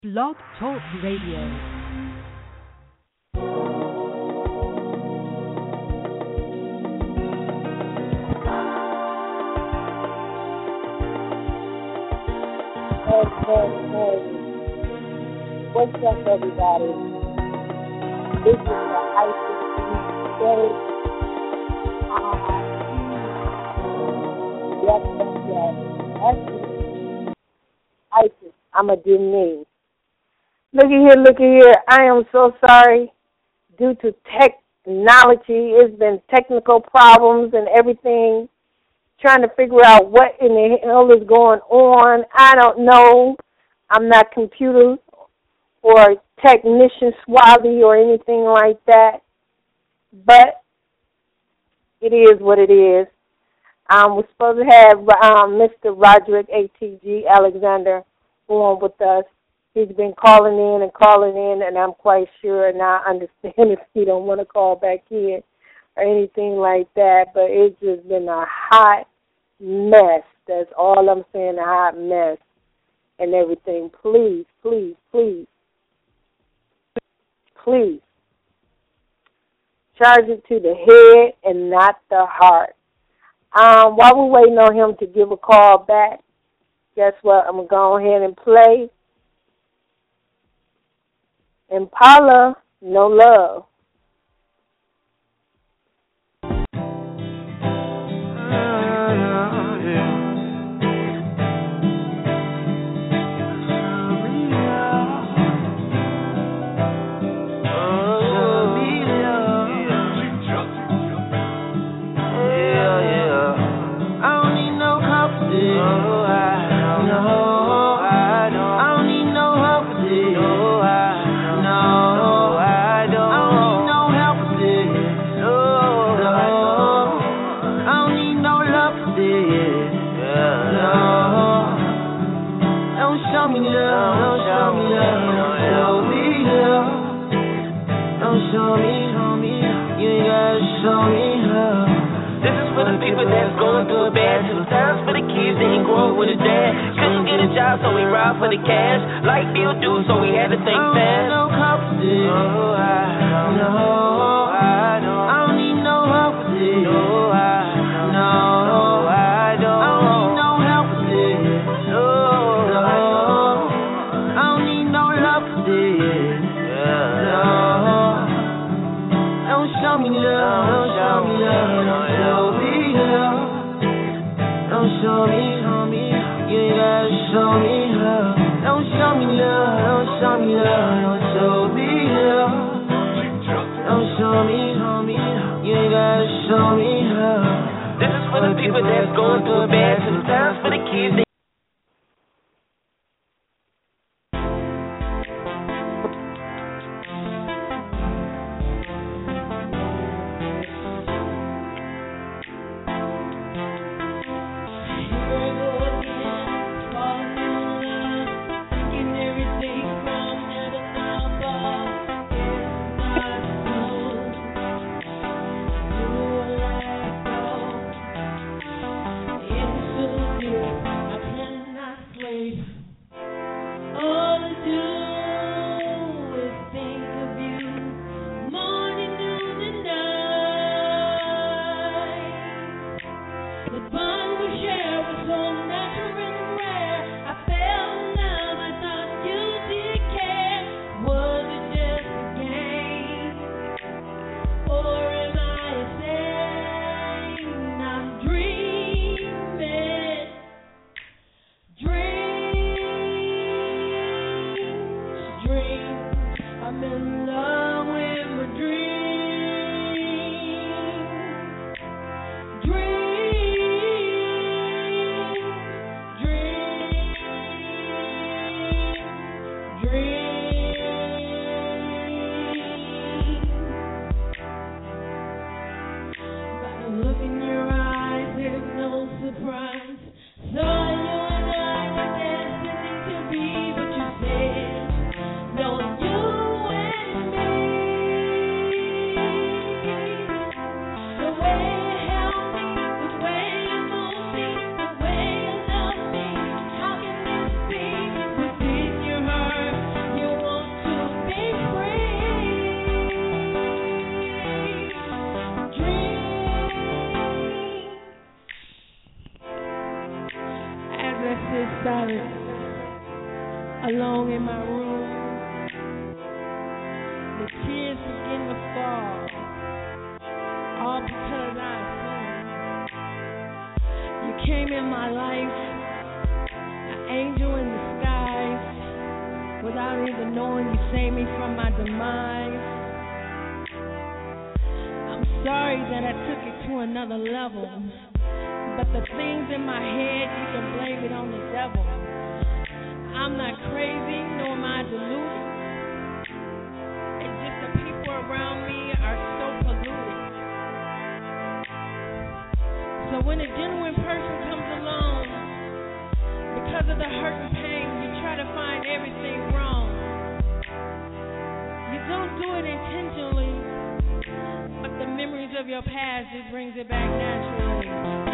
Blog Talk Radio. What's up, everybody? This is the ISIS Day. Yes. ISIS, I'm a Denise. Look at here. I am so sorry. Due to technology, it's been technical problems and everything. Trying to figure out what in the hell is going on. I don't know. I'm not computer or technician swabby or anything like that. But it is what it is. We're supposed to have Mr. Roderick A.T.G. Alexander on with us. He's been calling in, and I'm quite sure, and I understand if he don't want to call back in or anything like that. But it's just been a hot mess. That's all I'm saying, a hot mess and everything. Please, please, please, please charge it to the head and not the heart. While we're waiting on him to give a call back, guess what? I'm going to go ahead and play Impala, No Love. So we ride for the cash, like Bill do, so we had to think fast. No company, no, I don't need no help with it. No, I don't need no help with it. No, I don't need no love with it. No, don't show me love, don't show me love, don't show me love, don't show me, you ain't gotta show me. Don't show me love, don't show me love, don't show me love. Don't show me, you ain't gotta show me love. This is for the people that's going through it bad, sometimes for the kids. No, you and me. alone in my room. The tears begin to fall, all because I sinned. You came in my life, an angel in disguise. Without even knowing, you saved me from my demise. I'm sorry that I took it to another level, but the things in my head, you can blame it on the devil. I'm not crazy, nor am I deluded. It's just the people around me are so polluted. So when a genuine person comes along, because of the hurt and pain, you try to find everything wrong. You don't do it intentionally, but the memories of your past just brings it back naturally.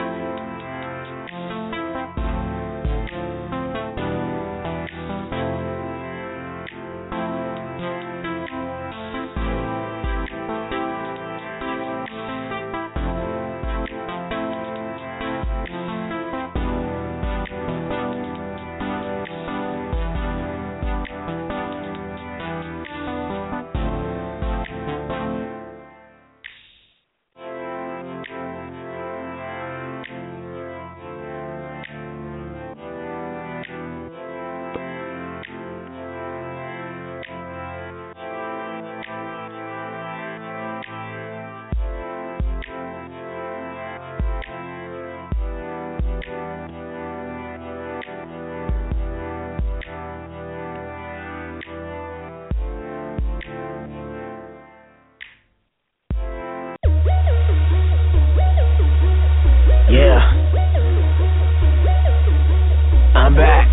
I'm back.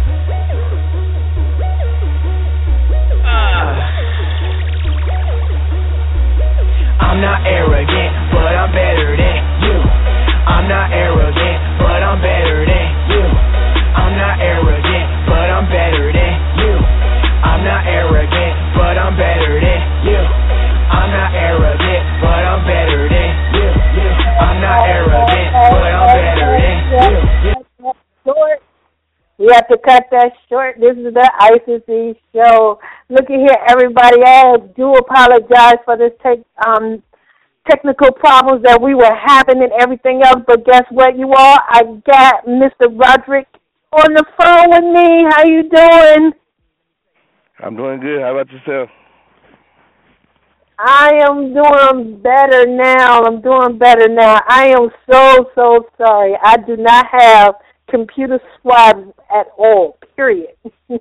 I'm not arrogant, but I'm better than you. I'm not arrogant, but I'm better than you. I'm not arrogant, but I'm better than you. I'm not arrogant, but I'm better than you. I'm not arrogant, but I'm better than you. I'm not arrogant, but I'm better than you. Short. We have to cut that short. This is the ICC show. Look at here, everybody. I do apologize for this technical problems that we were having and everything else. But guess what, you all? I got Mr. Roderick on the phone with me. How you doing? I'm doing good. How about yourself? I am doing better now. I am so sorry. I do not have computer swabs at all, period. All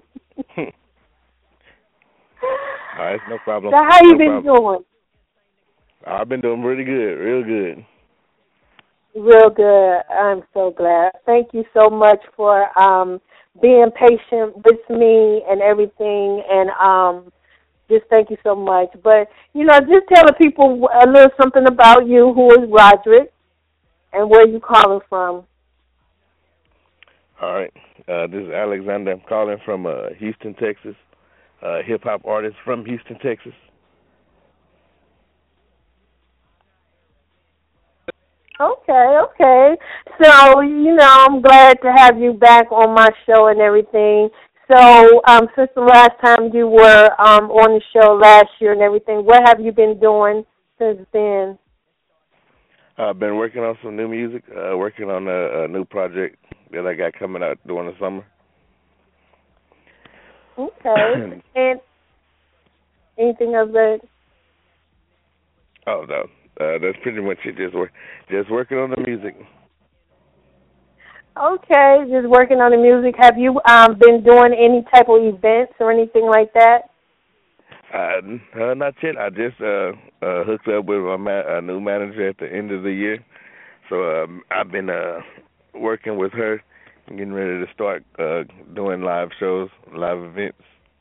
right, no problem. So how you been doing? I've been doing really good, real good. Real good. I'm so glad. Thank you so much for being patient with me and everything, and just thank you so much. But, just tell the people a little something about you. Who is Roderick, and where you calling from? All right. This is Alexander. I'm calling from Houston, Texas. Hip-hop artist from Houston, Texas. Okay. So, I'm glad to have you back on my show and everything. So, since the last time you were on the show last year and everything, what have you been doing since then? I've been working on some new music, working on a new project that I got coming out during the summer. Okay. And anything else that? Oh, no. That's pretty much it. Just working on the music. Okay, just working on the music. Have you been doing any type of events or anything like that? Not yet. I just hooked up with a new manager at the end of the year. So I've been working with her, getting ready to start doing live shows, live events.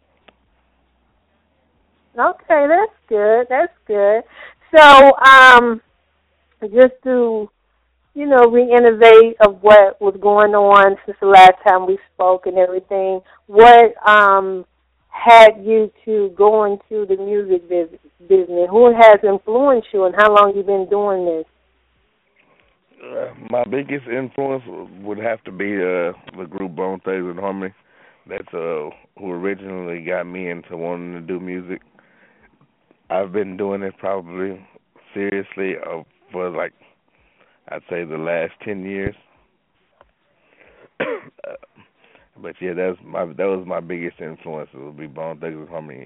Okay, that's good. So, just to, reinnovate of what was going on since the last time we spoke and everything, what had you to go into the music business? Who has influenced you, and how long you been doing this? My biggest influence would have to be the group Bone Thugs and Harmony. That's who originally got me into wanting to do music. I've been doing it probably seriously for like I'd say the last 10 years. But yeah, that was my biggest influence. It would be Bone Thugs-n-Harmony.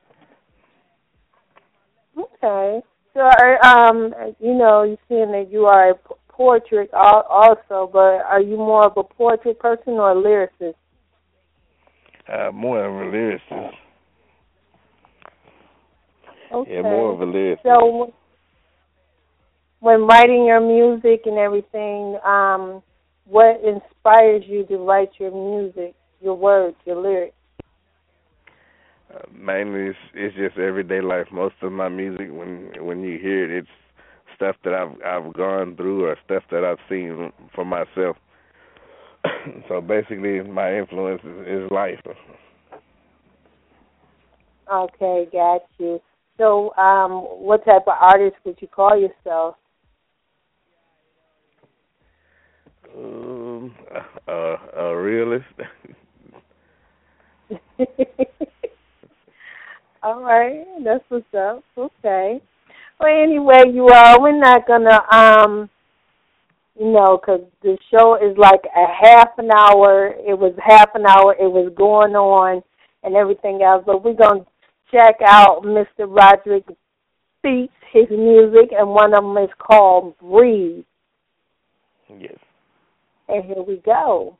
Okay. So, you're saying that you are a poetry also, but are you more of a poetry person or a lyricist? More of a lyricist. Okay. Yeah, more of a lyricist. So, when writing your music and everything, what inspires you to write your music, your words, your lyrics? Mainly, it's just everyday life. Most of my music, when you hear it, it's stuff that I've gone through or stuff that I've seen for myself. So basically, my influence is life. Okay, got you. So, what type of artist would you call yourself? A realist. All right, that's what's up. Okay. Well, anyway, you all, we're not gonna, because the show is like a half an hour. It was half an hour. It was going on and everything else. But we're gonna check out Mr. Roderick Beats, his music, and one of them is called Breathe. Yes. And here we go.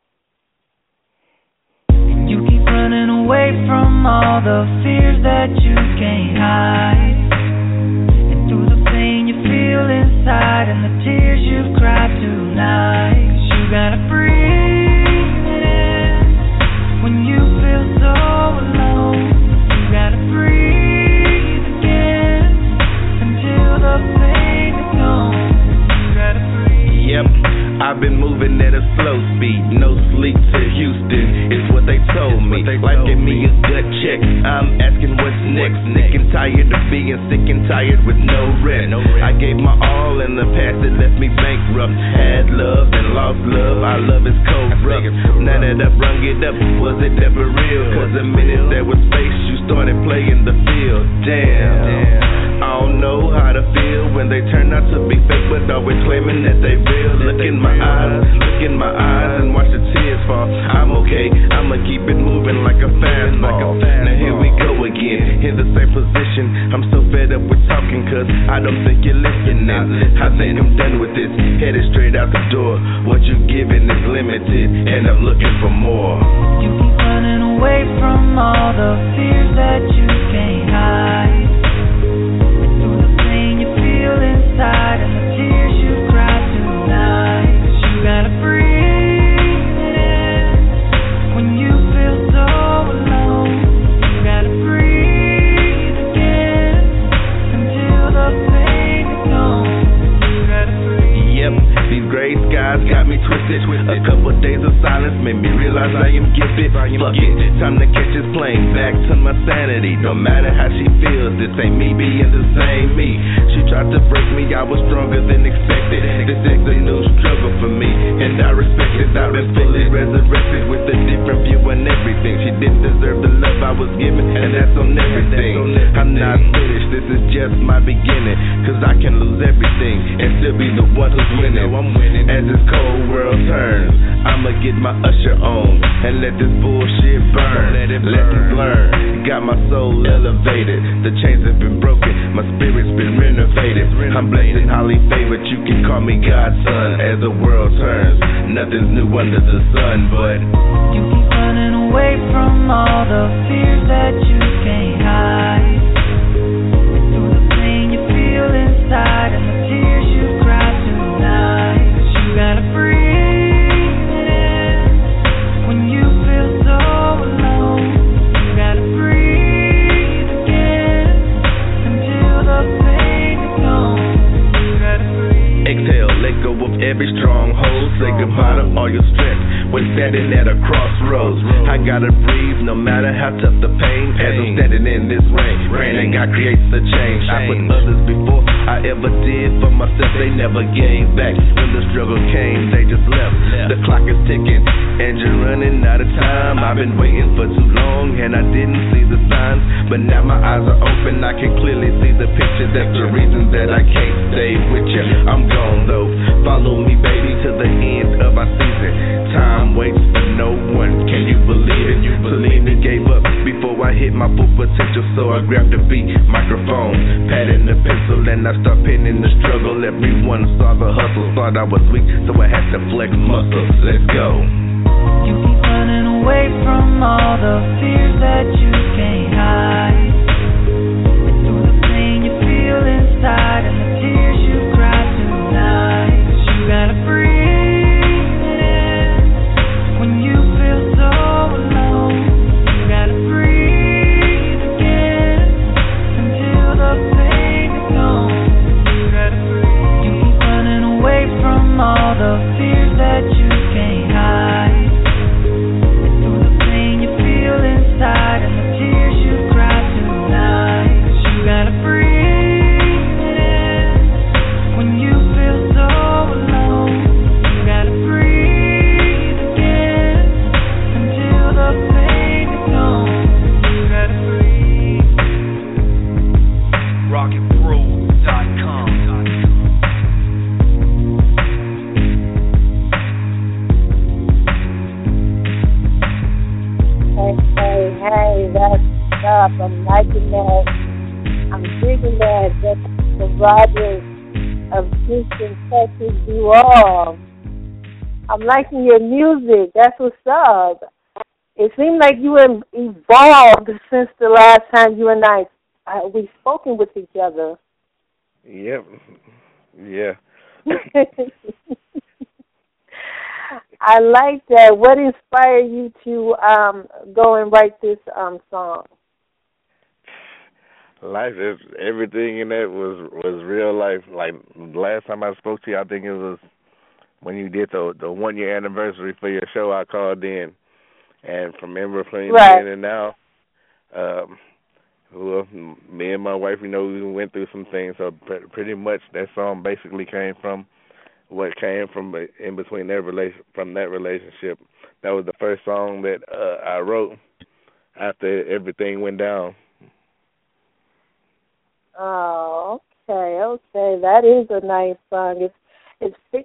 You keep running away from all the fears that you can't hide, and through the pain you feel inside and the tears you've cried tonight. 'Cause you gotta breathe in when you feel so alone. You gotta breathe again until the pain is gone. You gotta breathe. Yep. I've been moving at a slow speed, no sleep to Houston, is what they told me. Life gave me a gut check, I'm asking what's next. Sick and tired of being sick and tired with no rest. I gave my all in the past, it left me bankrupt. Had love and lost love, our love is cold rough. Now that I've rung it up, was it ever real? 'Cause the minute there was space, you started playing the field. Damn. I don't know how to feel when they turn out to be fake, but always claiming that they real. Look in my eyes, and watch the tears fall. I'm okay, I'ma keep it moving like a fastball. Now here we go again, in the same position. I'm so fed up with talking, 'cause I don't think you're listening. I think I'm done with this, headed straight out the door. What you giving is limited, and I'm looking for more. You keep running away from all the fears that you can't hide, inside and the tears you cried tonight. 'Cause you gotta breathe in when you feel so alone. You gotta breathe again until the pain is gone. You gotta breathe. Yep, these gray skies got me twisted. A couple days of silence made me realize I am gifted. Fuck it, time to catch this plane back to my sanity. No matter how she feels, this ain't me being the same me. She tried to break me, I was stronger than expected. This is a new struggle for me, and I respect it. I've been fully resurrected with a different view on everything. She didn't deserve the love I was given, and that's on everything. I'm not finished, this is just my beginning. 'Cause I can lose everything and still be the one who's winning. As this cold world turns, I'ma get my usher on and let this bullshit burn. Lessons learned, got my soul elevated. The chains have been broken, my spirit's been renovated. I'm blessed and highly favored, you can call me God's son. As the world turns, nothing's new under the sun. But you keep running away from all the fears that you can't hide, and through the pain you feel inside and the tears you cried tonight. 'Cause you gotta breathe in when you feel so alone. You gotta breathe again until the pain is gone. You gotta breathe. Exhale, let go of every stronghold. Say goodbye to all your strength when standing at a crossroads. I I gotta breathe, no matter how tough the pain. As I'm standing in this rain that God creates a change. I put others before I ever did for myself. They never gave back. When the struggle came, they just left. The clock is ticking, and you're running out of time. I've been waiting for too long, and I didn't see the signs. But now my eyes are open, I can clearly see the picture. That's the reason that I can't stay with you. I'm gone though. Follow me, baby, to the end of our season. Time waits for no one. Can you believe it? Selena gave up before I hit my full potential, so I grabbed the beat, microphone, pad and a pencil, and I start penning the struggle. Everyone saw the hustle, thought I was weak, so I had to flex muscles. Let's go. You keep running away from all the fears that you can't hide, and through the pain you feel inside and the tears you cry tonight. 'Cause you gotta breathe it in when you feel so alone. You gotta breathe again until the pain is gone. You gotta breathe. You keep running away from all the fears that you can't hide, and through the pain you feel inside and the tears you cry tonight. 'Cause you gotta breathe it in when you feel so alone. You gotta breathe again until the pain is gone. You gotta breathe. RocketPro.com. Hey, that's stuff. I'm liking that. I'm digging that. That's the Rogers of Houston, Texas, you all. I'm liking your music. That's what's up. It seemed like you evolved since the last time you and I we spoken with each other. Yep. Yeah. I like that. What inspired you to go and write this song? Life is everything in that was real life. Like last time I spoke to you, I think it was when you did the 1 year anniversary for your show. I called in, and from between then and now, well, me and my wife, we went through some things. So pretty much that song basically came from what came from in between from that relationship. That was the first song that I wrote after everything went down. Oh, okay. That is a nice song. It's fit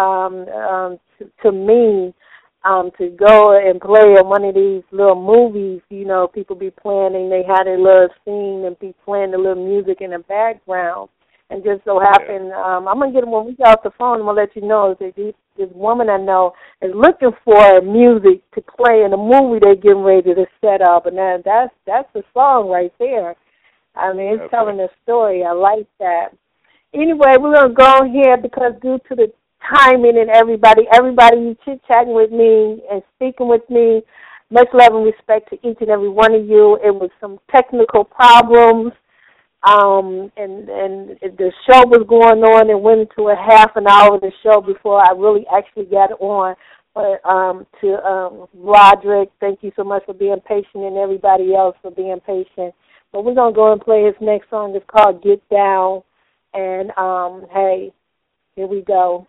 to me to go and play in one of these little movies. People be playing and they had a little scene and be playing the little music in the background. And just so happened, I'm going to get when we get off the phone, I'm going to let you know that this woman I know is looking for music to play in a movie they're getting ready to set up. And that's the song right there. I mean, it's telling a story. I like that. Anyway, we're going to go here because due to the timing and everybody chit-chatting with me and speaking with me, much love and respect to each and every one of you. It was some technical problems. And the show was going on and went into a half an hour of the show before I really actually got on. But to Roderick, thank you so much for being patient, and everybody else for being patient. But we're going to go and play his next song. It's called Get Down. And, hey, here we go.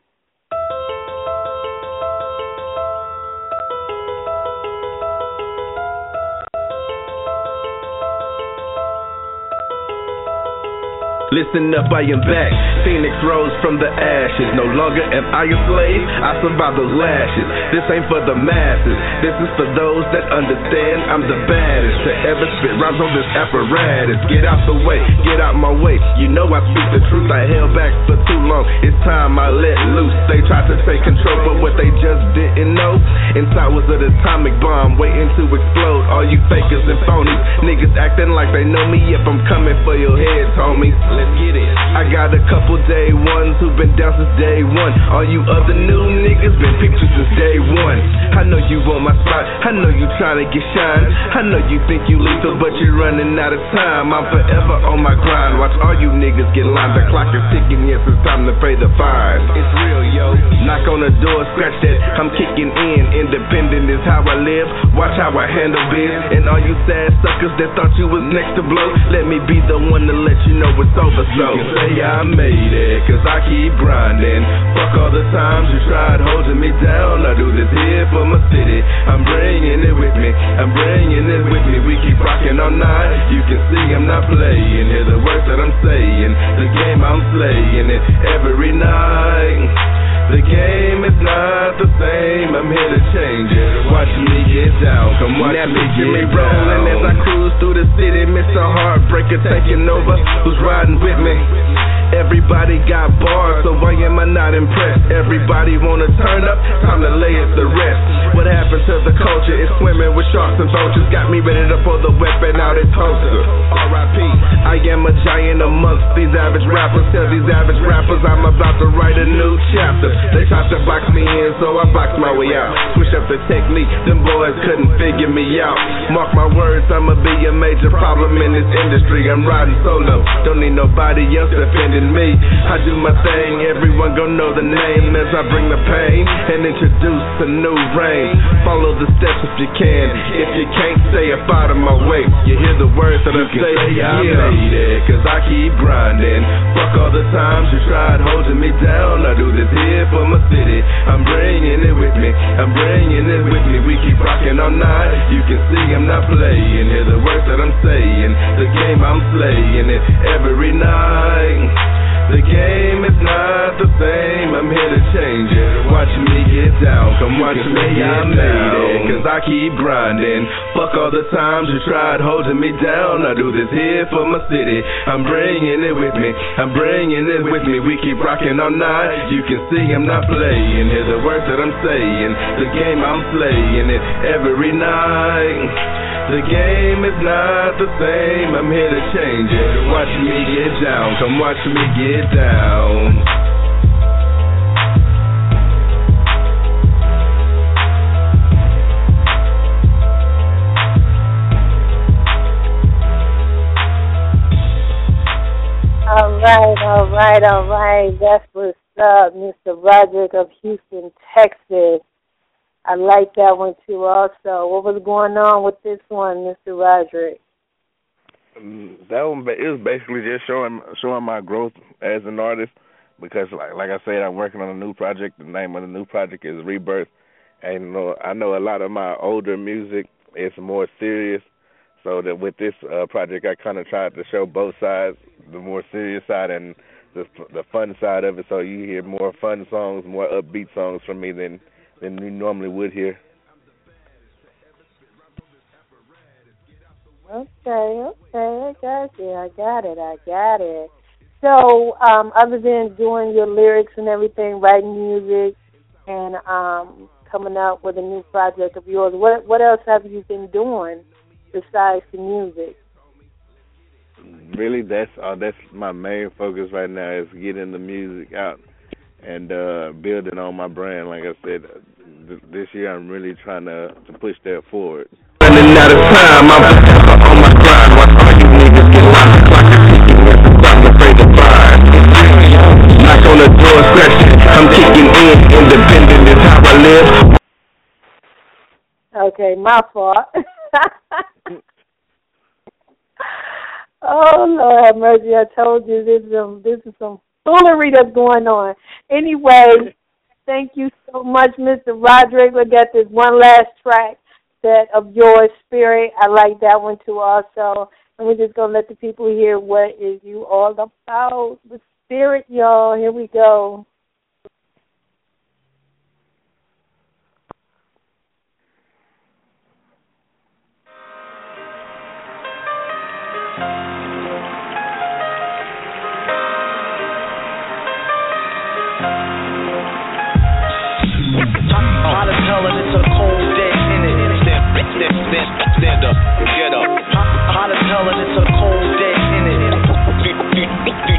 Listen up, I am back. Phoenix rose from the ashes. No longer am I a slave. I survived those lashes. This ain't for the masses. This is for those that understand I'm the baddest to ever spit rhymes on this apparatus. Get out the way, get out my way. You know I speak the truth. I held back for too long. It's time I let loose. They tried to take control, but what they just didn't know, inside was an atomic bomb waiting to explode. All you fakers and phonies, niggas acting like they know me. If I'm coming for your heads, homies. let's get it. I got a couple day ones who've been down since day one. All you other new niggas been pictures since day one. I know you on my spot, I know you tryna get shine. I know you think you lethal, but you're running out of time. I'm forever on my grind, watch all you niggas get lined. The clock is ticking, yes, it's time to pay the fine. It's real, yo. Knock on the door, scratch that, I'm kicking in. Independent is how I live, watch how I handle biz. And all you sad suckers that thought you was next to blow, let me be the one to let you know it's over. So you can say I made it, cause I keep grinding. Fuck all the times you tried holding me down. I do this here for my city, I'm bringing it with me, I'm bringing it with me. We keep rocking all night, you can see I'm not playing. Hear the words that I'm saying, the game I'm slaying it every night. The game is not the same, I'm here to change it. Watch me get down, come watch me get rolling as I cruise through the city. Mr. Heartbreaker taking over, who's riding with me? Everybody got bars, so why am I not impressed? Everybody wanna turn up, time to lay it to rest. What happened to the culture? It's swimming with sharks and vultures. Got me ready to pull the weapon out its holster. R.I.P. I am a giant amongst these average rappers. Tell these average rappers I'm about to write a new chapter. They tried to box me in, so I boxed my way out. Switch up the technique, them boys couldn't figure me out. Mark my words, I'ma be a major problem in this industry. I'm riding solo, don't need nobody else defending me. I do my thing, everyone gon' know the name as I bring the pain and introduce a new reign. Follow the steps if you can. If you can't, stay up out of my way. You hear the words that I'm saying? I made it, cause I keep grinding. Fuck all the times you tried holding me down. I do this here for my city, I'm bringing it with me, I'm bringing it with me. We keep rocking all night, you can see I'm not playing. Hear the words that I'm saying, the game I'm slaying it every night. The game is not the same, I'm here to change it. Watch me get down, come watch me get down. Cause I keep grinding, fuck all the times you tried holding me down. I do this here for my city, I'm bringing it with me, I'm bringing it with me. We keep rocking all night, you can see I'm not playing. Hear the words that I'm saying, the game I'm slaying it every night. The game is not the same, I'm here to change it. Watch me get down, come watch me get down. All right. That's what's up, Mr. Roderick of Houston, Texas. I like that one too also. What was going on with this one, Mr. Roderick? That one, it was basically just showing my growth as an artist because, like I said, I'm working on a new project. The name of the new project is Rebirth. And I know a lot of my older music is more serious, so that with this project I kind of tried to show both sides, the more serious side and the fun side of it, so you hear more fun songs, more upbeat songs from me than you normally would hear. Okay, I got it. So, other than doing your lyrics and everything, writing music, and coming out with a new project of yours, what else have you been doing besides the music? Really, that's my main focus right now, is getting the music out and building on my brand. Like I said, this year I'm really trying to push that forward. Running out of time, I'm on my grind. Watch all you niggas get lost. The clock is ticking, yes, it's time to pay the fine. Knock on the door, scratch it, I'm kicking in. Independent is how I live. Okay, my fault. Oh, Lord have mercy. I told you this is some foolery that's going on. Anyway, thank you so much, Mr. Roderick. We got this one last track of yours, Spirit. I like that one too also. And we're just going to let the people hear what is you all about. The Spirit, y'all. Here we go. Hot as hell and it's a cold day in it. Stand up, get up. Hot as hell and it's a cold day in it.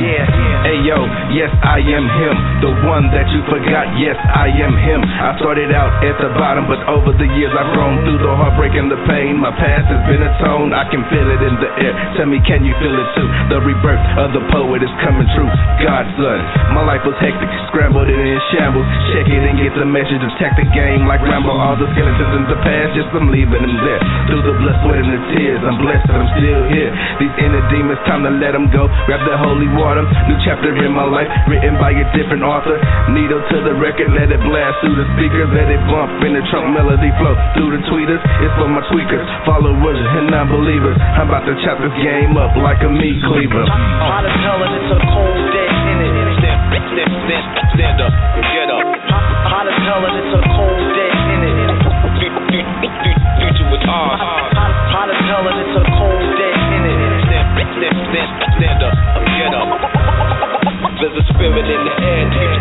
Hey yo, yes I am him, the one that you forgot. Yes I am him. I started out at the bottom, but over the years I've grown through the heartbreak and the pain. My past has been atoned. I can feel it in the air. Tell me, can you feel it too? The rebirth of the poet is coming true. God's son. My life was hectic, scrambled and in shambles. Check it and get the message. Attack the game like Rambo. All the skeletons in the past, just I'm leaving them there. Through the blood, sweat, and the tears, I'm blessed that I'm still here. These inner demons, time to let them go. Grab the holy water. New chapter in my life, written by a different author. Needle to the record, let it blast through the speakers. Let it bump in the trunk, melody flow through the tweeters. It's for my tweakers, followers, and non-believers. I'm about to chop this game up like a meat cleaver. Hot as hell and it's a cold day in it. Stand up, get up. Hot as hell and it's a cold day in it. Future with ours. Hot as hell and it's a cold day in it. Stand up, get up. There's a spirit in the air.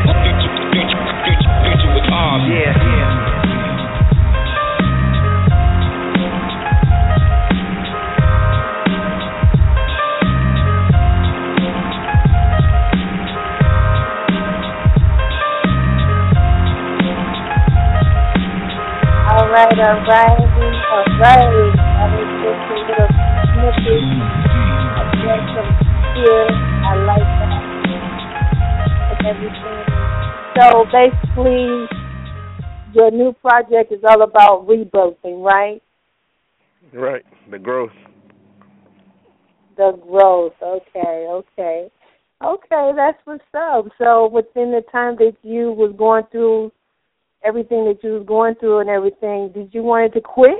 Future with ours. Yeah. All right. I was just a little snippet. I get some here. I like that and everything. So basically, your new project is all about rebirthing, right? Right. The growth. The growth. Okay. That's what's up. So within the time that you was going through everything that you was going through and everything, did you want to quit?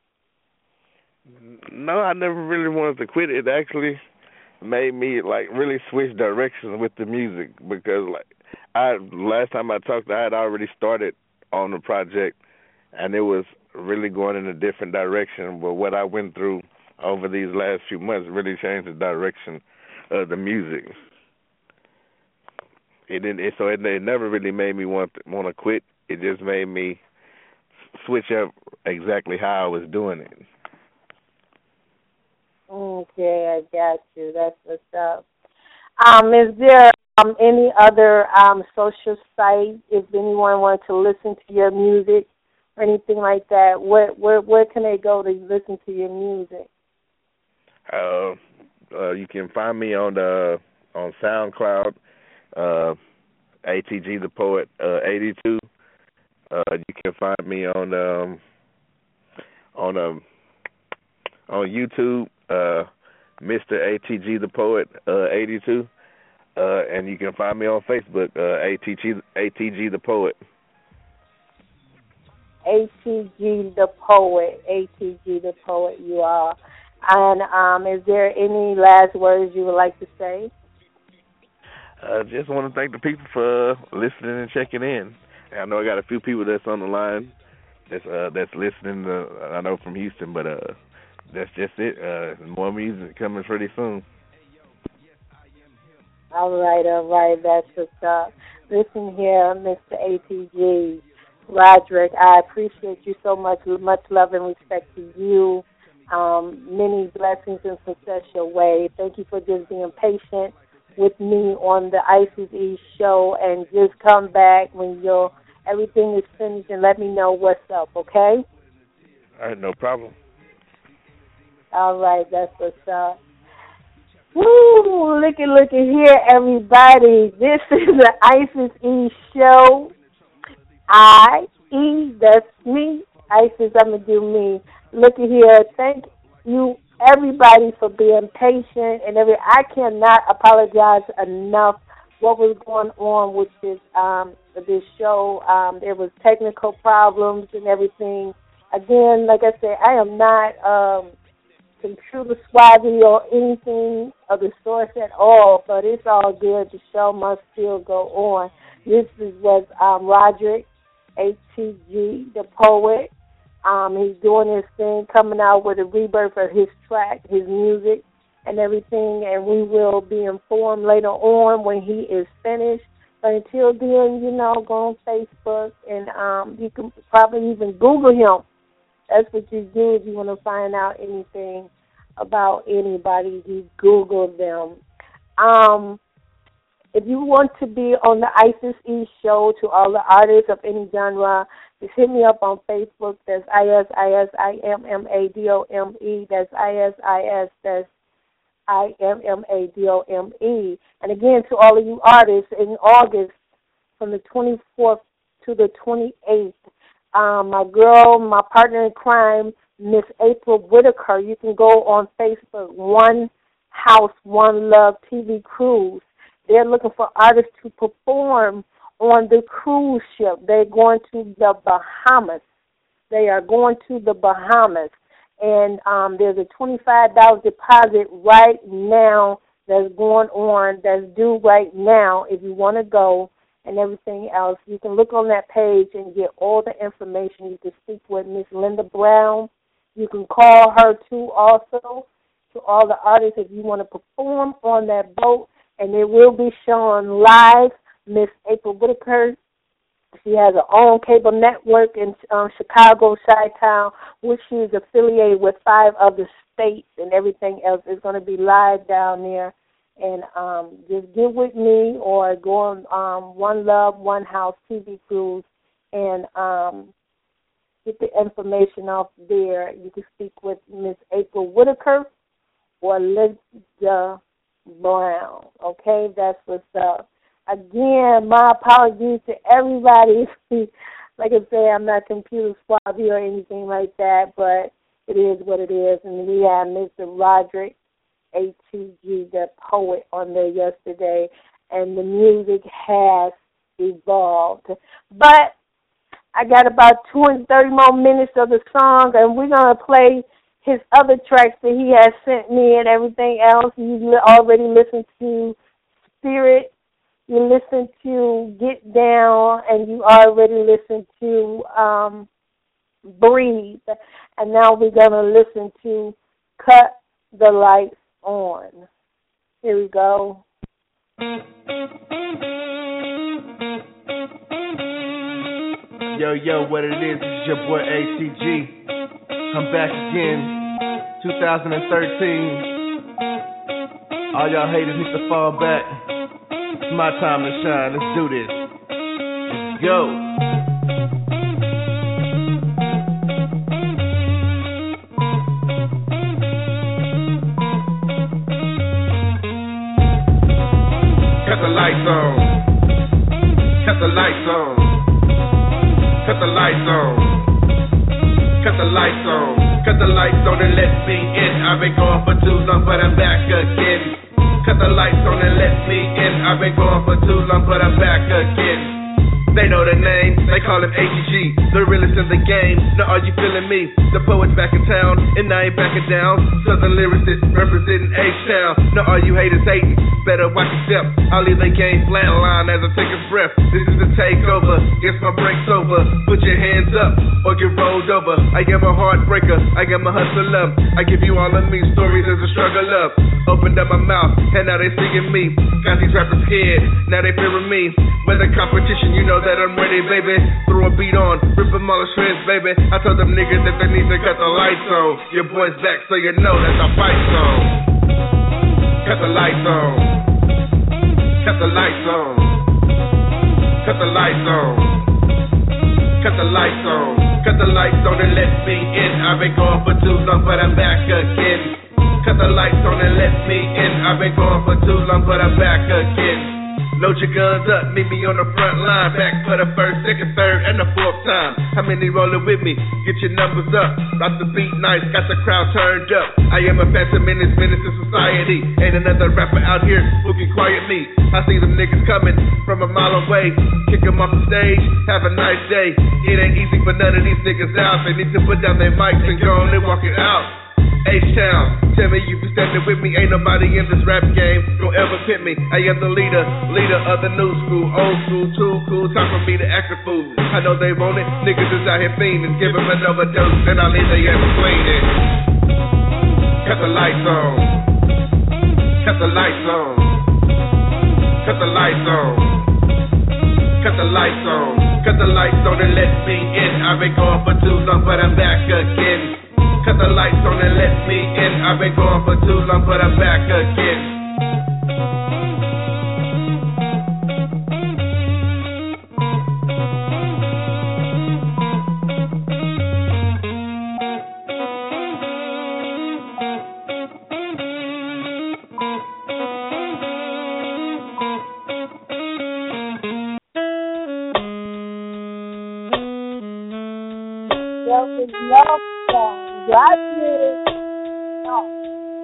No, I never really wanted to quit. It actually made me like really switch directions with the music because last time I talked, I had already started on the project and it was really going in a different direction. But what I went through over these last few months really changed the direction of the music. It never really made me want to quit. It just made me switch up exactly how I was doing it. Okay, I got you. That's what's up. Is there any other social site if anyone wanted to listen to your music or anything like that? Where can they go to listen to your music? You can find me on SoundCloud, ATG the Poet 82. You can find me on YouTube, Mr. ATG the Poet 82, and you can find me on Facebook, ATG the Poet. ATG the Poet, you are. And is there any last words you would like to say? Just want to thank the people for listening and checking in. I know I got a few people that's on the line that's listening. I know from Houston, but that's just it. More music coming pretty soon. All right. That's what's up. Listen here, Mr. ATG, Roderick, I appreciate you so much. Much love and respect to you. Many blessings in success your way. Thank you for just being patient with me on the Isis E show, and just come back when everything is finished and let me know what's up, okay? All right, no problem. All right, that's what's up. Woo! Looky here, everybody. This is the Isis E show. I-E, that's me. Isis, I'm going to do me. Looky here. Thank you, everybody, for being patient. And I cannot apologize enough what was going on with this show. There was technical problems and everything. Again, like I said, I am not computer savvy or anything of the sort at all, but it's all good. The show must still go on. This was Roderick, ATG, the Poet. He's doing his thing, coming out with a rebirth of his track, his music, and everything, and we will be informed later on when he is finished. But until then, go on Facebook, and you can probably even Google him. That's what you do if you want to find out anything about anybody. You Google them. if you want to be on the Isis E show, to all the artists of any genre, just hit me up on Facebook. That's ISISIMMADOME. That's ISIS. That's IMMADOME. And again, to all of you artists, in August, from the 24th to the 28th, my girl, my partner in crime, Miss April Whitaker, you can go on Facebook, One House, One Love TV Cruise. They're looking for artists to perform on the cruise ship. They're going to the Bahamas. They are going to the Bahamas. And there's a $25 deposit right now that's going on, that's due right now if you want to go, and everything else. You can look on that page and get all the information. You can speak with Miss Linda Brown. You can call her too also, to all the artists if you want to perform on that boat. And it will be shown live. Miss April Whitaker, she has her own cable network in Chicago, Chi-Town, which she is affiliated with 5 other states, and everything else is going to be live down there. And just get with me or go on One Love, One House TV Cruise and get the information off there. You can speak with Miss April Whitaker or Linda Brown. Okay, that's what's up. Again, my apologies to everybody. Like I say, I'm not computer savvy or anything like that, but it is what it is. And we had Mr. Roderick ATG, the poet, on there yesterday, and the music has evolved. But I got about 230 more minutes of the song, and we're going to play his other tracks that he has sent me and everything else. You already listened to Spirit, you listened to Get Down, and you already listened to Breathe. And now we're going to listen to Cut the Lights On. Here we go. Yo, what it is your boy ATG. I'm back again, 2013. All y'all haters need to fall back. It's my time to shine. Let's do this. Let's go. Cut the lights on. Cut the lights on. Cut the lights on. Cut the lights on. Cut the lights on and let me in. I've been gone for too long, but I'm back again. Cut the lights on and let me in. I've been gone for too long, but I'm back again. They know the name, they call him ATG, the realest in the game. Now are you feeling me? The poet's back in town, and I ain't backing down. Southern lyricist representing H-Town. Now are you haters hating? Better watch your step. I'll leave the game flatline as I take a breath. This is the takeover, guess my break's over. Put your hands up, or get rolled over. I am a heartbreaker, I am a hustler. I give you all of me stories as a struggle up. Opened up my mouth, and now they seeing me. Got these rappers scared, now they fearing me. Whether competition, you know that I'm ready, baby. Throw a beat on, rip them all to shreds, baby. I told them niggas that they need to cut the lights on. Your boy's back, so you know that's a fight song. Cut the lights on. Cut the lights on. Cut the lights on. Cut the lights on. Cut the lights on and let me in. I've been gone for too long, but I'm back again. Cut the lights on and let me in. I've been gone for too long, but I'm back again. Load your guns up, meet me on the front line. Back for the first, second, third, and the fourth time. How many rolling with me? Get your numbers up. About the beat nice, got the crowd turned up. I am a phantom menace to society. Ain't another rapper out here who can quiet me. I see them niggas coming from a mile away. Kick them off the stage, have a nice day. It ain't easy for none of these niggas out. They need to put down their mics and go on and walk it out. H-Town, tell me you be standing with me. Ain't nobody in this rap game gon' ever pit me. I am the leader of the new school. Old school, too cool, time for me to act a fool. I know they want it, niggas is out here fiending. Give them an overdose, then I'll leave they ass cleaning. Cut the lights on. Cut the lights on. Cut the lights on. Cut the lights on. Cut the lights on and let me in. I've been gone for too long, but I'm back again. Cut the lights on and let me in. I've been gone for too long, but I'm back again. Love is love song. Gracias. No.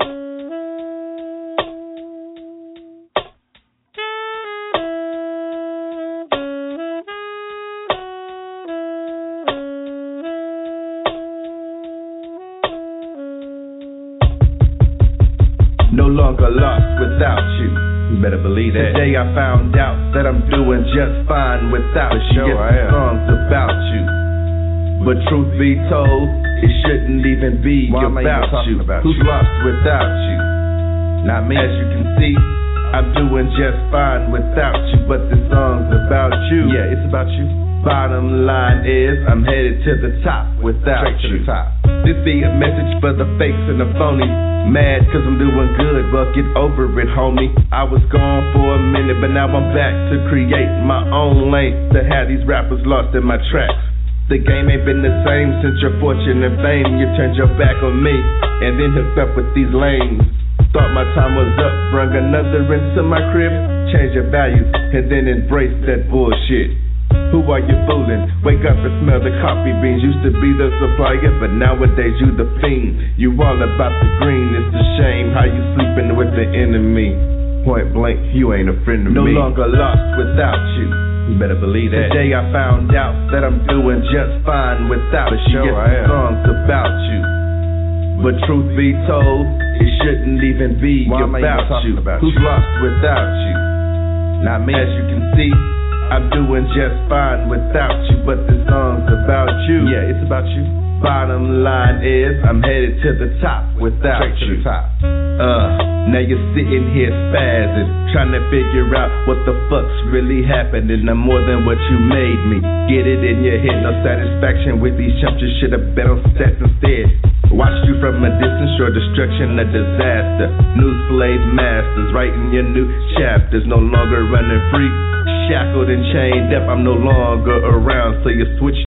No longer lost without you. You better believe that. Today I found out that I'm doing just fine without you. Yes, the song's about you. But truth be told, it shouldn't even be about you. Who's lost without you? Not me. As you can see, I'm doing just fine without you. But this song's about you. Yeah, it's about you. Bottom line is, I'm headed to the top without you. This be a message for the fakes and the phonies. Mad cause I'm doing good, but get over it, homie. I was gone for a minute, but now I'm back to create my own lane. To have these rappers lost in my tracks. The game ain't been the same since your fortune and fame. You turned your back on me, and then hooked up with these lames. Thought my time was up, brung another into my crib. Change your values, and then embrace that bullshit. Who are you fooling? Wake up and smell the coffee beans. Used to be the supplier, but nowadays you the fiend. You all about the green, it's a shame how you sleeping with the enemy. Point blank, you ain't a friend of me. No longer lost without you. You better believe that. Today I found out that I'm doing just fine without you. Yes, the song's about you. But truth be told, it shouldn't even be about you. Who's lost without you? Not me. As you can see, I'm doing just fine without you, but this song's about you. Yeah, it's about you. Bottom line is, I'm headed to the top without you. Now you're sitting here spazzing, trying to figure out what the fuck's really happening. I'm more than what you made me. Get it in your head, no satisfaction with these chumps. You should have bet on stats instead. Watched you from a distance, your destruction a disaster. New slave masters, writing your new chapters. No longer running free, shackled and chained up. I'm no longer around, so you switch.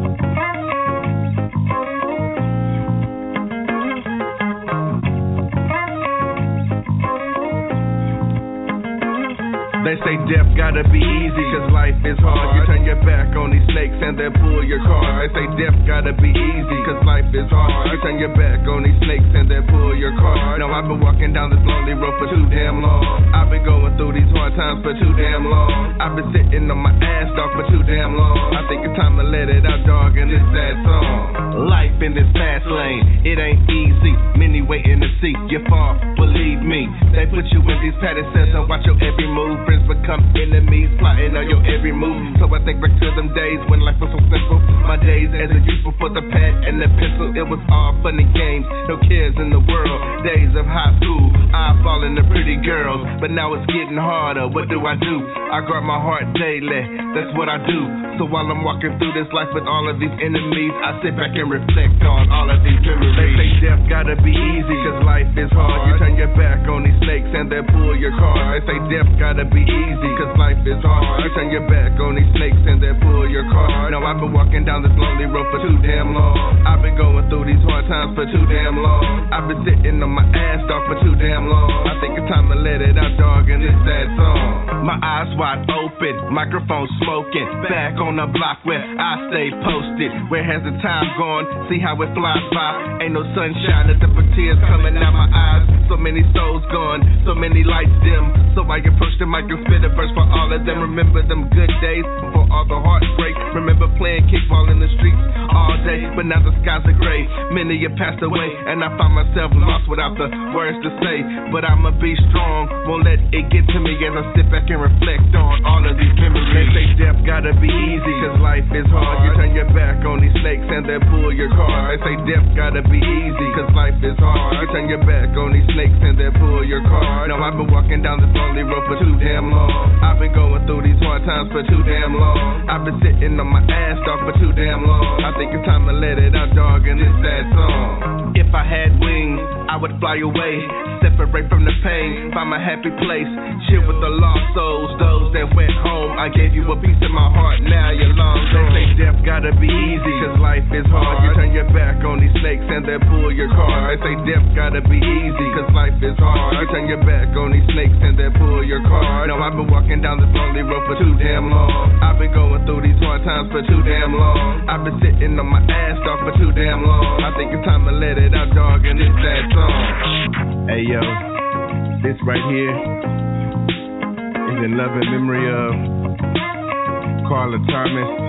They say death gotta be easy, cause life is hard. You turn your back on these snakes and they pull your card. They say death gotta be easy, cause life is hard. You turn your back on these snakes and they pull your card. Now I've been walking down this lonely road for too damn long. I've been going through these hard times for too damn long. I've been sitting on my ass, dog, for too damn long. I think it's time to let it out, dog, in this sad song. Life in this fast lane, it ain't easy. Many waiting to see you fall, believe me. They put you in these padded cells and watch your every move. Become enemies, plotting on your every move. So I think back to them days when life was so simple. My days as a youth before the pad and the pencil. It was all fun and games, no cares in the world. Days of high school, eyeballing the pretty girls. But now it's getting harder, what do? I guard my heart daily, that's what I do. So while I'm walking through this life with all of these enemies, I sit back and reflect on all of these memories. They say death gotta be easy, cause life is hard. You turn your back on these snakes and they pull your card. They say death gotta be easy, cause life is hard. You turn your back on these snakes and they pull your card. Now I've been walking down this lonely road for too damn long. I've been going through these hard times for too damn long. I've been sitting on my ass, dog, for too damn long. I think it's time to let it out, dog, in this sad song. My eyes wide open, microphone smoking. Back on the block where I stay posted. Where has the time gone? See how it flies by. Ain't no sunshine, nothing but tears coming out my eyes. So many souls gone, so many lights dim. So I approach the mic and spit a verse for all of them. Remember them good days before all the heartbreak. Remember playing kickball in the streets all day, but now the skies are gray. Many have passed away, and I find myself lost without the words to say. But I'ma be strong, won't let it get to me as I sit back and reflect on all of these memories. They say death gotta be easy, cause life is hard. You turn your back on these snakes and they pull your card. They say death gotta be easy, cause life is hard. You turn your back on these snakes and they pull your card. Now I've been walking down this lonely road for too damn long. I've been going through these hard times for too damn long. I've been sitting on my ass, dog, for too damn long. I think it's time to let it out, dog, in this sad song. If I had wings, I would fly away, separate from the pain, find my happy place, chill with the lost souls, those that went home. I gave you a piece of my heart, now you're long gone. They say death got gotta be easy, cause life is hard. You turn your back on these snakes and they pull your card. They say death gotta be easy, cause life is hard. You turn your back on these snakes and they pull your card. No, I've been walking down this lonely road for too damn long. I've been going through these hard times for too damn long. I've been sitting on my ass, dog, for too damn long. I think it's time to let it out, dog, and it's that song. Hey, yo, this right here is in loving memory of Carla Thomas.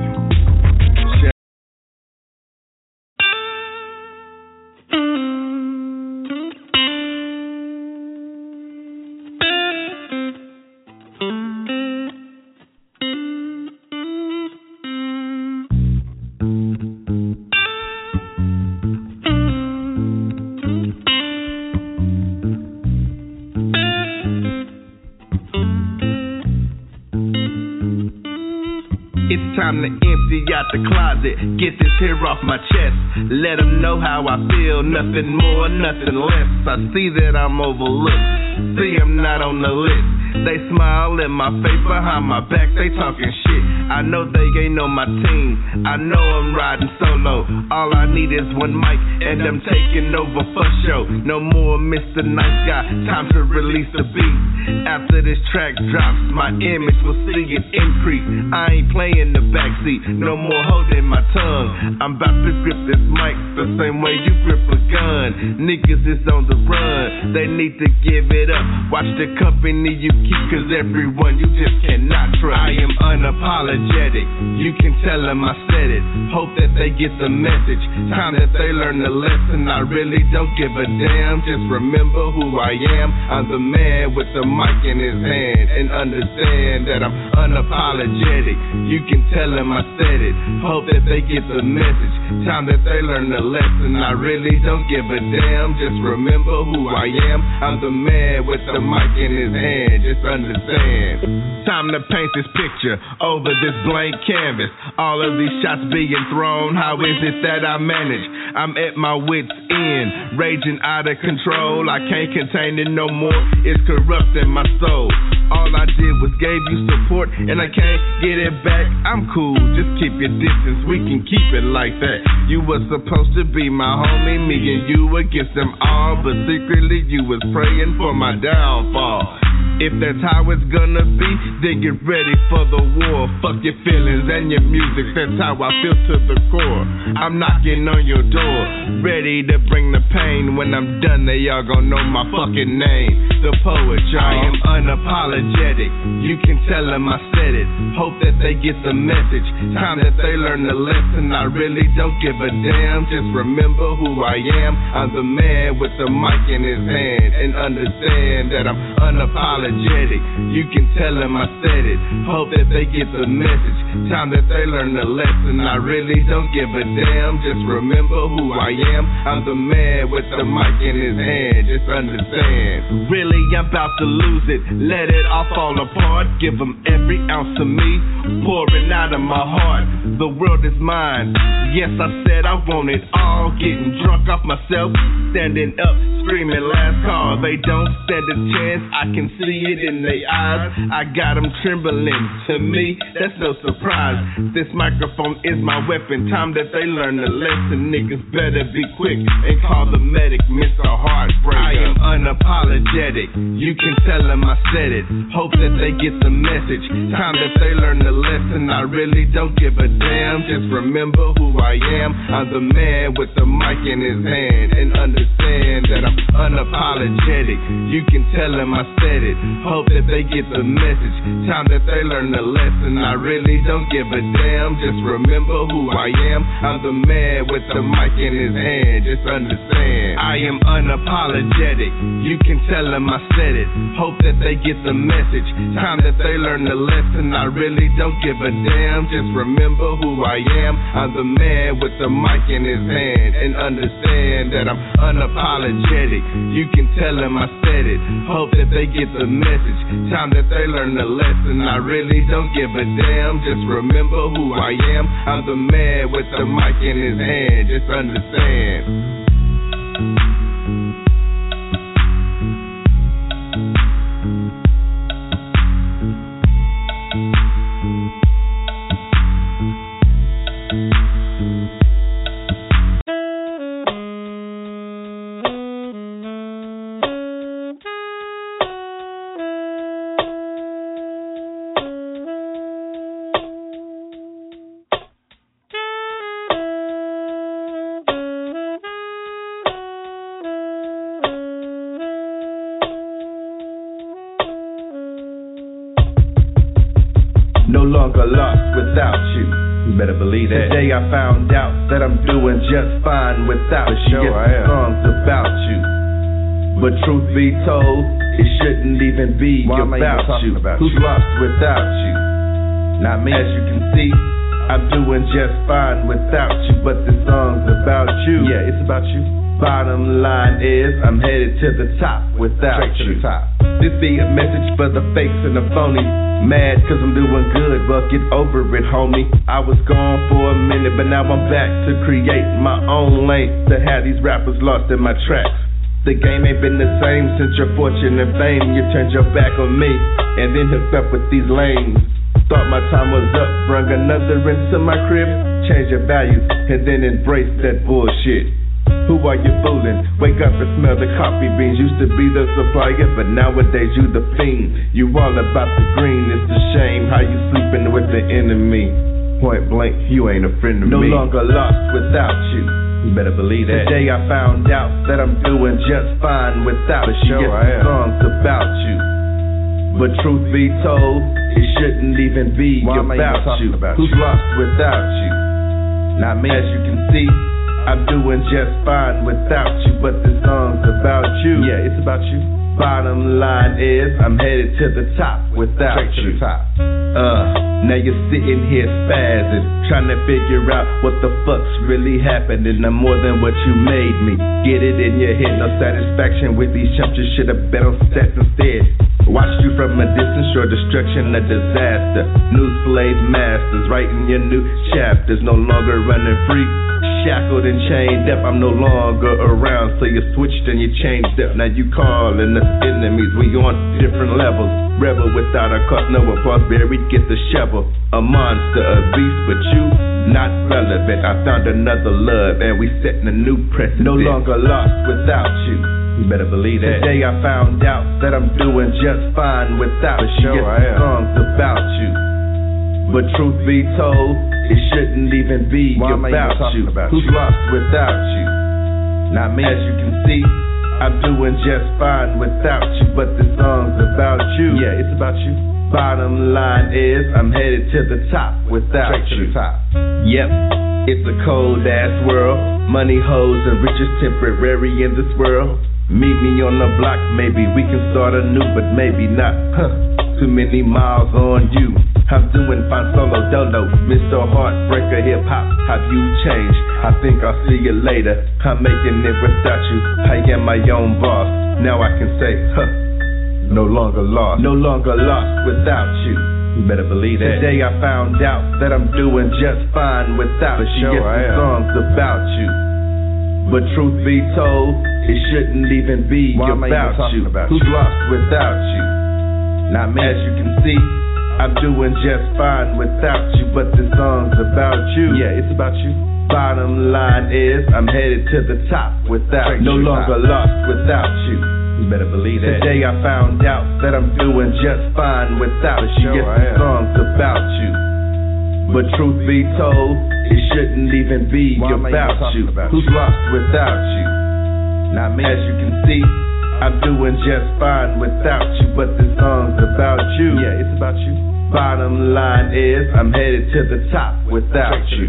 Time to empty out the closet, get this here off my chest. Let them know how I feel, nothing more, nothing less. I see that I'm overlooked, see I'm not on the list. They smile in my face, behind my back they talking shit. I know they ain't on my team, I know I'm riding solo. All I need is one mic and I'm taking over for show. No more Mr. Nice Guy, time to release the beat. After this track drops, my image will see it increase. I ain't playing the backseat, no more holding my tongue. I'm about to grip this mic the same way you grip a gun. Niggas is on the run, they need to give it up. Watch the company you keep, cause everyone you just cannot trust. I am unapologetic, you can tell them I said it. Hope that they get the message, time that they learn the lesson. I really don't give a damn, just remember who I am. I'm the man with the mic in his hand, and understand that I'm unapologetic. You can tell them I said it, hope that they get the message, time that they learn the lesson. I really don't give a damn, just remember who I am. I'm the man with the mic in his hand, just understand. Time to paint this picture over this blank canvas. All of these shots being thrown, how is it that I manage? I'm at my wit's end, raging out of control. I can't contain it no more, it's corrupting my soul. All I did was gave you support and I can't get it back. I'm cool, just keep your distance, we can keep it like that. You were supposed to be my homie, me and you against them all, but secretly you was praying for my downfall. If that's how it's gonna be, then get ready for the war. Fuck your feelings and your music, that's how I feel to the core. I'm knocking on your door, ready to bring the pain. When I'm done, they all gon' know my fucking name, the poet, y'all. I am unapologetic, you can tell them I said it. Hope that they get the message, time that they learn the lesson. I really don't give a damn, just remember who I am. I'm the man with the mic in his hand, and understand that I'm unapologetic. You can tell them I said it, hope that they get the message, time that they learn the lesson. I really don't give a damn, just remember who I am. I'm the man with the mic in his hand, just understand. Really, I'm about to lose it, let it all fall apart. Give them every ounce of me, pouring out of my heart. The world is mine, yes I said I want it all. Getting drunk off myself, standing up, screaming last call. They don't stand a chance, I can see it in their eyes. I got them trembling, to me that's no surprise. This microphone is my weapon, time that they learn the lesson. Niggas better be quick and call the medic, Mr. Heartbreaker. I am unapologetic, you can tell them I said it. Hope that they get the message, time that they learn the lesson. I really don't give a damn, just remember who I am. I'm the man with the mic in his hand, and understand that I'm unapologetic. You can tell them I said it, hope that they get the message, time that they learn the lesson. I really don't give a damn, just remember who I am. I'm the man with the mic in his hand, just understand. I am unapologetic, you can tell them I said it. Hope that they get the message, time that they learn the lesson. I really don't give a damn, just remember who I am. I'm the man with the mic in his hand, and understand that I'm unapologetic. You can tell them I said it, hope that they get the message, time that they learn the lesson. I really don't give a damn, just remember who I am. I'm the man with the mic in his hand, just understand. No longer lost without you. You better believe that. Today I found out that I'm doing just fine without you. Yes, the song's about you. But truth be told, it shouldn't even be about you. Who's lost without you? Not me. As you can see, I'm doing just fine without you. But this song's about you. Yeah, it's about you. Bottom line is, I'm headed to the top without you. This be a message for the fakes and the phonies. Mad cause I'm doing good, well get over it, homie. I was gone for a minute, but now I'm back to create my own lane. To have these rappers lost in my tracks. The game ain't been the same since your fortune and fame. You turned your back on me, and then hooked up with these lames. Thought my time was up, brung another into my crib. Change your values, and then embrace that bullshit. Who are you fooling? Wake up and smell the coffee beans. Used to be the supplier, but nowadays you the fiend. You all about the green, it's a shame how you sleeping with the enemy. Point blank, you ain't a friend of me. No longer lost without you. You better believe that. Today I found out that I'm doing just fine without you. Yes, the song's about you. But truth be told, it shouldn't even be about you. Who's lost without you? Not me. As you can see, I'm doing just fine without you, but this song's about you. Yeah, it's about you. Bottom line is, I'm headed to the top without you. Now you're sitting here spazzing, trying to figure out what the fuck's really happening. I'm more than what you made me. Get it in your head, no satisfaction with these chumps. You should have bet on stats instead. Watched you from a distance, your destruction a disaster. New slave masters, writing your new chapters. No longer running free, shackled and chained up. I'm no longer around, so you switched and you changed up. Now you calling us enemies, we on different levels. Rebel without a cause, no applause, buried, get the shovel. A monster, a beast, but you not relevant. I found another love and we setting a new precedent. No longer lost without you. You better believe that. Today I found out that I'm doing just fine without you. Yes, the song's about you. But truth be told, it shouldn't even be about you. Who's lost without you? Not me. As you can see, I'm doing just fine without you. But this song's about you. Yeah, it's about you. Bottom line is, I'm headed to the top without you. Yep, it's a cold ass world. Money, hoes, and riches temporary in this world. Meet me on the block, maybe we can start anew, but maybe not. Too many miles on you. I'm doing fine solo dolo, Mr. Heartbreaker hip hop. Have you changed? I think I'll see you later. I'm making it without you. I am my own boss. Now I can say, no longer lost. No longer lost without you. You better believe that. Today I found out that I'm doing just fine without you. Yes, the song's about you. But truth be told, it shouldn't even be about you. Who's lost without you? Not me. As you can see, I'm doing just fine without you, but this song's about you. Yeah, it's about you. Bottom line is, I'm headed to the top without you. No longer lost without you. You better believe that. Today I found out that I'm doing just fine without you. Yes, the song's about you. But truth be told, it shouldn't even be about you. Who's lost without you? Not me. As you can see, I'm doing just fine without you, but this song's about you. Yeah, it's about you. Bottom line is, I'm headed to the top without you.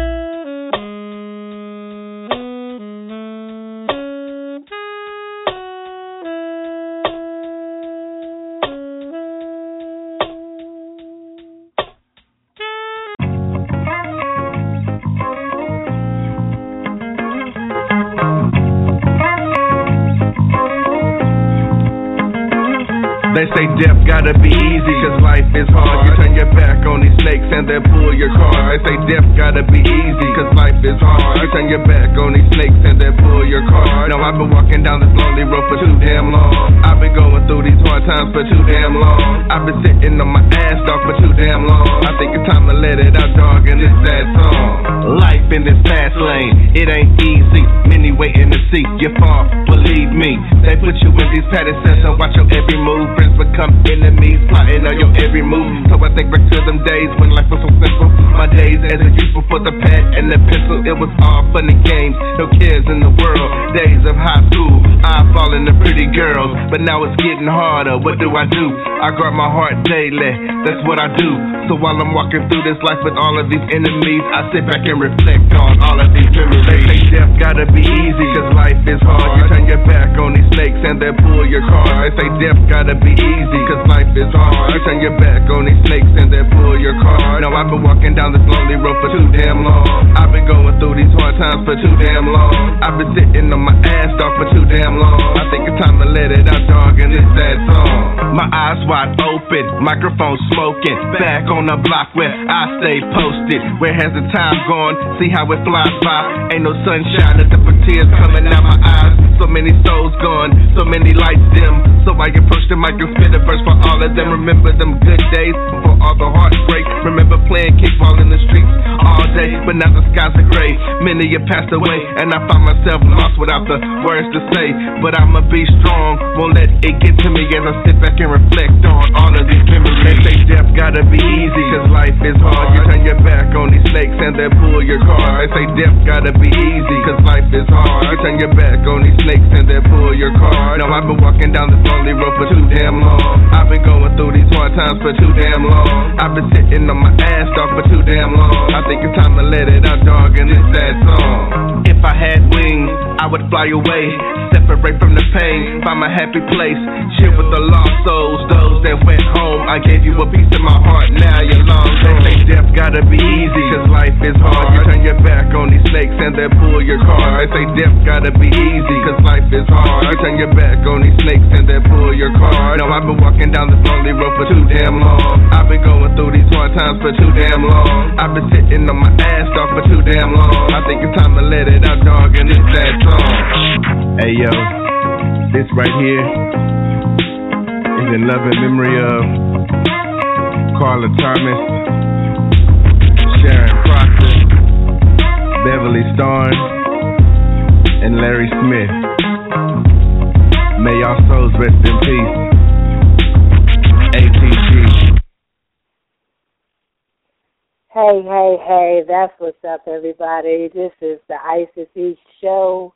They say death gotta be easy, cause life is hard. You turn your back on these snakes and they pull your card. They say death gotta be easy, cause life is hard. You turn your back on these snakes and they pull your card. Now I've been walking down this lonely road for too damn long. I've been going through these hard times for too damn long. I've been sitting on my ass, dog, for too damn long. I think it's time to let it out, dog, in this sad song. Life in this fast lane, it ain't easy. Many waiting to see you fall, believe me. They put you in these padded sets and watch your every move. Become enemies, plotting on your every move. So I think back to them days when life was so simple. My days as a youth before the pad and the pencil. It was all fun and games, no cares in the world. Days of high school, I fall into pretty girls. But now it's getting harder, what do? I guard my heart daily, that's what I do. So while I'm walking through this life with all of these enemies, I sit back and reflect on all of these memories. They say death gotta be easy, cause life is hard. You turn your back on these snakes and they pull your card. They say death gotta be easy, cause life is hard. You turn your back on these snakes and they pull your card. Now I've been walking down this lonely road for too damn long. I've been going through these hard times for too damn long. I've been sitting on my ass, dog, for too damn long. I think it's time to let it out, dog, and it's that song. My eyes wide open, microphone smoking, back on the block where I stay posted. Where has the time gone? See how it flies by. Ain't no sunshine, nothing but tears coming out my eyes. So many souls gone, so many lights dim. So I approach the mic and spit a verse for all of them. Remember them good days before all the heartbreak. Remember playing kickball in the streets all day, but now the skies are gray. Many have passed away, and I find myself lost without the words to say. But I'ma be strong, won't let it get to me as I sit back and reflect on all of these memories. They say death gotta be easy, cause life is hard. You turn your back on these snakes and they pull your card. They say death gotta be easy, cause life is hard. You turn your back on these snakes and they pull your card. Now I've been walking down this lonely road for too damn long. I've been going through these hard times for too damn long. I've been sitting on my ass, dog, for too damn long. I think it's time to let it out, dog, and it's that song. If I had wings, I would fly away, separate from the pain, find my happy place, chill with the lost souls, those that went home. I gave you a piece of my heart, now you're long gone. They say death gotta be easy, cause life is hard. You turn your back on these snakes and they pull your card. They say death gotta be easy, cause life is hard. You turn your back on these snakes and they pull your card. Now I've been walking down this lonely road for too damn long. I've been going through these hard times for too damn long. I've been sitting on my ass, dog, for too damn long. I think it's time to let it out, dog, and it's that song. Hey yo, this right here is in loving memory of Carla Thomas, Sharon Proctor, Beverly Starnes, and Larry Smith. May y'all souls rest in peace. ATG. Hey, that's what's up, everybody. This is the Isis East Show.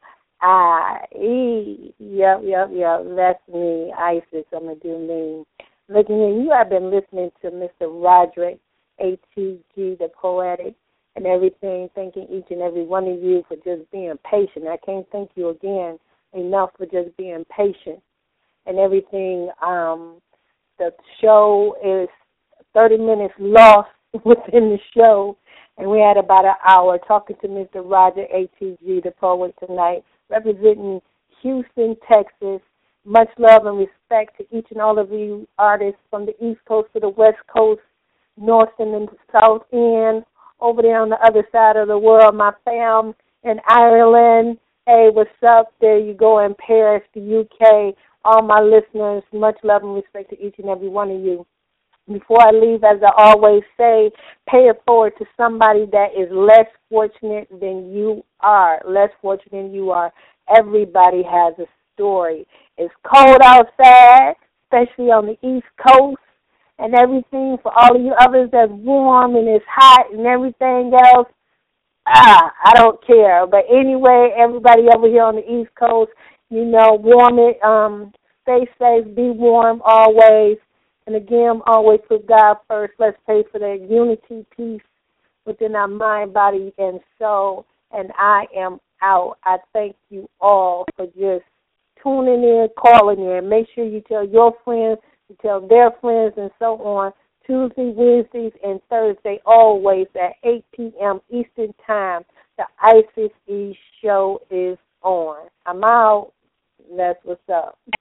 Yep, that's me, Isis. I'm going to do me. Looking here, you have been listening to Mr. Roderick, ATG, the Poetic, and everything, thanking each and every one of you for just being patient. I can't thank you again enough for just being patient and everything. The show is 30 minutes lost within the show, and we had about an hour talking to Mr. Roger, ATG, the Poet, tonight, representing Houston, Texas. Much love and respect to each and all of you artists from the East Coast to the West Coast, North and the South End, over there on the other side of the world, my fam in Ireland. Hey, what's up? There you go in Paris, the UK. All my listeners, much love and respect to each and every one of you. Before I leave, as I always say, pay it forward to somebody that is less fortunate than you are. Less fortunate than you are. Everybody has a story. It's cold outside, especially on the East Coast, and everything. For all of you others that's warm and it's hot and everything else, I don't care. But anyway, everybody over here on the East Coast, you know, warm it. Stay safe, be warm always. And again, always put God first. Let's pray for that unity, peace within our mind, body, and soul. And I am out. I thank you all for just tuning in, calling in. Make sure you tell your friends, you tell their friends, and so on. Tuesday, Wednesdays, and Thursday, always at 8 p.m. Eastern Time. The Isis E Show is on. I'm out. That's what's up.